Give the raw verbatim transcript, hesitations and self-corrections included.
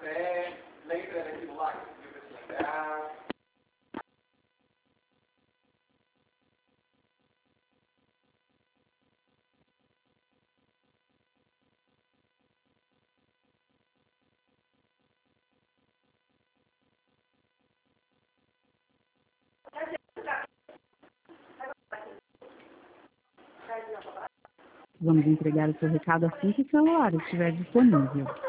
café, lembra daquilo lá que você viu pra chegar. Vamos entregar o seu recado assim que o celular estiver disponível.